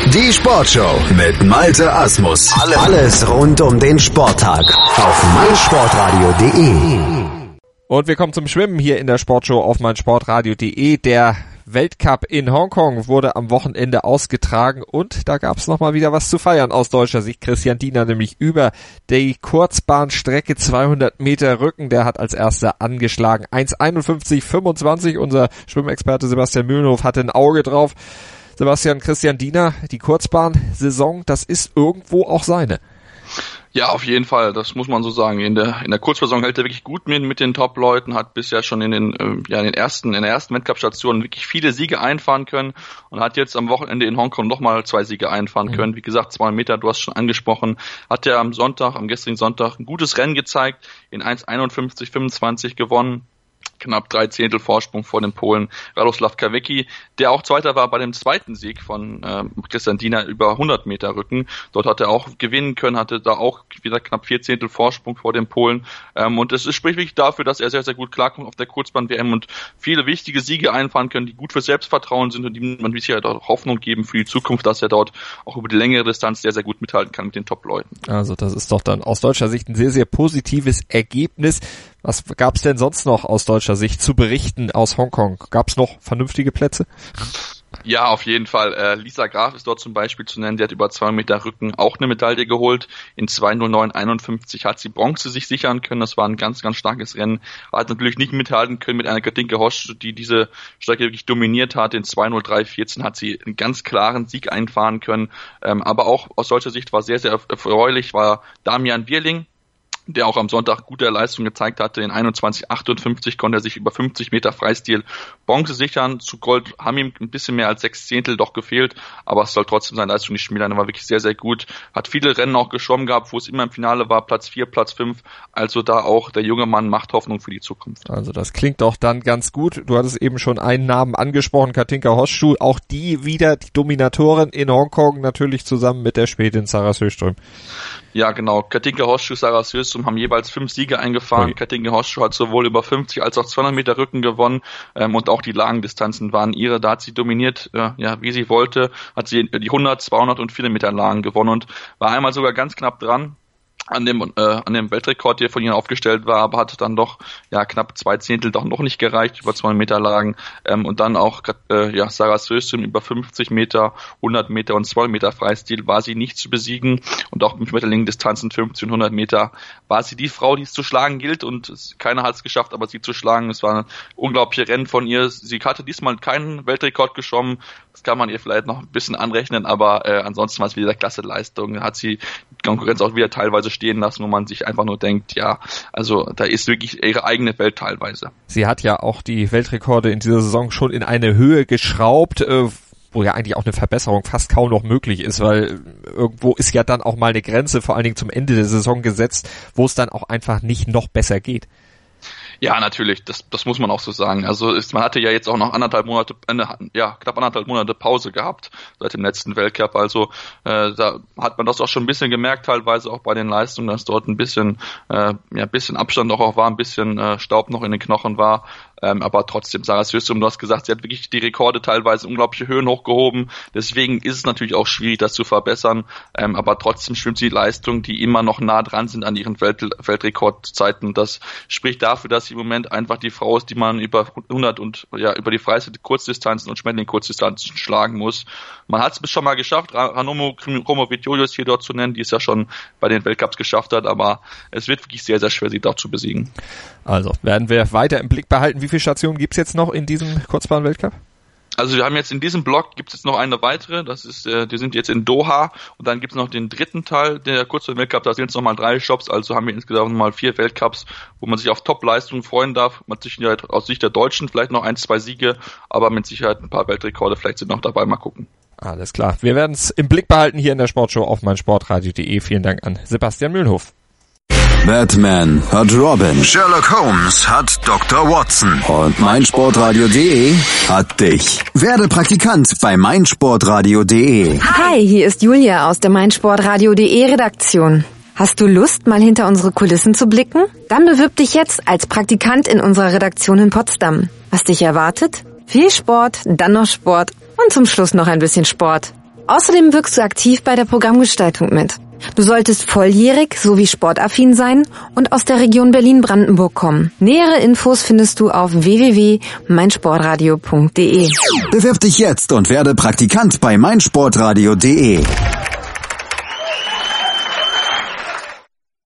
Die Sportshow mit Malte Asmus. Alles rund um den Sporttag auf meinsportradio.de. Und wir kommen zum Schwimmen hier in der Sportshow auf meinsportradio.de. Der Weltcup in Hongkong wurde am Wochenende ausgetragen und da gab es nochmal wieder was zu feiern aus deutscher Sicht. Christian Diener nämlich über die Kurzbahnstrecke 200 Meter Rücken, der hat als erster angeschlagen. 1:51,25. Unser Schwimmexperte Sebastian Mühlenhof hatte ein Auge drauf. Sebastian, Christian Diener, die Kurzbahnsaison, das ist irgendwo auch seine. Ja, auf jeden Fall, das muss man so sagen. In der Kurzsaison hält er wirklich gut mit den Top-Leuten, hat bisher schon in der ersten Weltcup-Station wirklich viele Siege einfahren können und hat jetzt am Wochenende in Hongkong nochmal 2 Siege einfahren können. Wie gesagt, 200 Meter, du hast schon angesprochen, hat er am gestrigen Sonntag ein gutes Rennen gezeigt, in 1:51,25 gewonnen. Knapp 3 Zehntel Vorsprung vor dem Polen Radoslav Kawecki, der auch Zweiter war bei dem zweiten Sieg von Christian Diener über 100 Meter Rücken. Dort hat er auch gewinnen können, hatte da auch wieder knapp 4 Zehntel Vorsprung vor dem Polen. Und es spricht wirklich dafür, dass er sehr, sehr gut klarkommt auf der Kurzbahn-WM und viele wichtige Siege einfahren können, die gut für Selbstvertrauen sind und die man sicher auch Hoffnung geben für die Zukunft, dass er dort auch über die längere Distanz sehr, sehr gut mithalten kann mit den Top-Leuten. Also das ist doch dann aus deutscher Sicht ein sehr, sehr positives Ergebnis. Was gab's denn sonst noch aus deutscher Sicht zu berichten aus Hongkong? Gab's noch vernünftige Plätze? Ja, auf jeden Fall. Lisa Graf ist dort zum Beispiel zu nennen, die hat über 2 Meter Rücken auch eine Medaille geholt. In 2:09,51 hat sie Bronze sich sichern können. Das war ein ganz, ganz starkes Rennen. Hat natürlich nicht mithalten können mit einer Katinka Hosch, die diese Strecke wirklich dominiert hat. In 2:03,14 hat sie einen ganz klaren Sieg einfahren können. Aber auch aus deutscher Sicht war sehr, sehr erfreulich, war Damian Bierling, der auch am Sonntag gute Leistung gezeigt hatte. In 21:58 konnte er sich über 50 Meter Freistil Bronze sichern. Zu Gold haben ihm ein bisschen mehr als 6 Zehntel doch gefehlt, aber es soll trotzdem seine Leistung nicht schmälern. Er war wirklich sehr, sehr gut. Hat viele Rennen auch geschwommen gehabt, wo es immer im Finale war, Platz 4, Platz 5. Also da auch der junge Mann macht Hoffnung für die Zukunft. Also das klingt doch dann ganz gut. Du hattest eben schon einen Namen angesprochen, Katinka Hoschschuh. Auch die wieder die Dominatorin in Hongkong, natürlich zusammen mit der Schwedin Sarah Sjöström. Ja, genau. Katinka Hoschschuh, Sarah Sjöström haben jeweils 5 Siege eingefahren. Katinka Hoschschuh hat sowohl über 50 als auch 200 Meter Rücken gewonnen und auch die Langendistanzen waren ihre. Da hat sie dominiert, wie sie wollte, hat sie die 100, 200 und 400 Meter Lagen gewonnen und war einmal sogar ganz knapp dran an dem Weltrekord, der von ihnen aufgestellt war, aber hat dann doch knapp 2 Zehntel doch noch nicht gereicht über 200 Meter Lagen und dann auch Sarah Sjöström über 50 Meter, 100 Meter und 200 Meter Freistil war sie nicht zu besiegen und auch mit mittellangen Distanzen 50 und 100 Meter war sie die Frau, die es zu schlagen gilt und keiner hat es geschafft, aber sie zu schlagen. Es war ein unglaubliches Rennen von ihr. Sie hatte diesmal keinen Weltrekord geschwommen, das kann man ihr vielleicht noch ein bisschen anrechnen, aber ansonsten war es wieder klasse Leistung. Hat sie die Konkurrenz auch wieder teilweise stehen lassen, wo man sich einfach nur denkt, also da ist wirklich ihre eigene Welt teilweise. Sie hat ja auch die Weltrekorde in dieser Saison schon in eine Höhe geschraubt, wo ja eigentlich auch eine Verbesserung fast kaum noch möglich ist, weil irgendwo ist ja dann auch mal eine Grenze, vor allen Dingen zum Ende der Saison gesetzt, wo es dann auch einfach nicht noch besser geht. Ja, natürlich, das muss man auch so sagen. Also man hatte ja jetzt auch noch knapp 1,5 Monate Pause gehabt seit dem letzten Weltcup. Also da hat man das auch schon ein bisschen gemerkt, teilweise auch bei den Leistungen, dass dort ein bisschen Abstand auch war, ein bisschen Staub noch in den Knochen war. Aber trotzdem, Sarah Sjöström, du hast gesagt, sie hat wirklich die Rekorde teilweise unglaubliche Höhen hochgehoben. Deswegen ist es natürlich auch schwierig, das zu verbessern. Aber trotzdem schwimmt sie Leistungen, die immer noch nah dran sind an ihren Weltrekordzeiten. Das spricht dafür, dass sie im Moment einfach die Frau ist, die man über 100 und über die Freistil Kurzdistanzen und Schmetterling Kurzdistanzen schlagen muss. Man hat es schon mal geschafft, Ranomo Kromowidjojo hier dort zu nennen, die es ja schon bei den Weltcups geschafft hat. Aber es wird wirklich sehr, sehr schwer, sie dort zu besiegen. Also werden wir weiter im Blick behalten. Wie viele Stationen gibt's jetzt noch in diesem Kurzbahn-Weltcup? Also wir haben jetzt in diesem Block gibt es jetzt noch eine weitere, das ist, die sind jetzt in Doha und dann gibt es noch den dritten Teil der Kurzbahn-Weltcup, da sind es nochmal 3 Stops, also haben wir insgesamt nochmal 4 Weltcups, wo man sich auf Top-Leistungen freuen darf. Man sich ja aus Sicht der Deutschen vielleicht noch 1, 2 Siege, aber mit Sicherheit ein paar Weltrekorde vielleicht sind noch dabei, mal gucken. Alles klar, wir werden es im Blick behalten hier in der Sportshow auf meinsportradio.de. Vielen Dank an Sebastian Mühlenhof. Batman hat Robin, Sherlock Holmes hat Dr. Watson und meinsportradio.de hat dich. Werde Praktikant bei meinsportradio.de. Hi, hier ist Julia aus der meinsportradio.de Redaktion. Hast du Lust, mal hinter unsere Kulissen zu blicken? Dann bewirb dich jetzt als Praktikant in unserer Redaktion in Potsdam. Was dich erwartet? Viel Sport, dann noch Sport und zum Schluss noch ein bisschen Sport. Außerdem wirkst du aktiv bei der Programmgestaltung mit. Du solltest volljährig sowie sportaffin sein und aus der Region Berlin-Brandenburg kommen. Nähere Infos findest du auf www.meinsportradio.de. Bewirb dich jetzt und werde Praktikant bei meinsportradio.de.